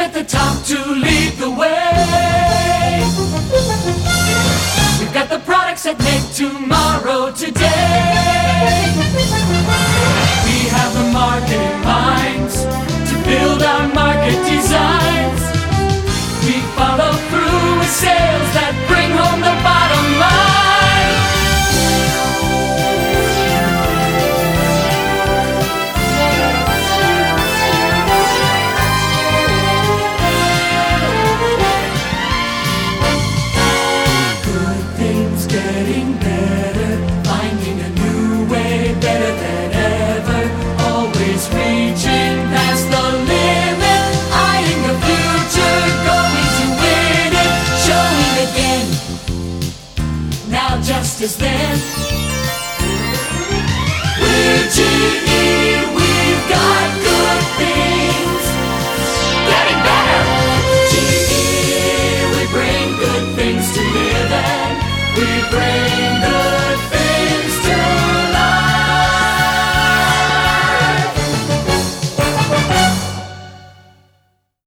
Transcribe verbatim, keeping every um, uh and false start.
at the top to lead the way. We've got the products that make tomorrow today. We have the marketing minds to build our market designs. We follow through with sales that bring home the bottom line. Getting better, finding a new way, better than ever, always reaching past the limit, eyeing the future, going to win it, showing again, now just as then, we're G E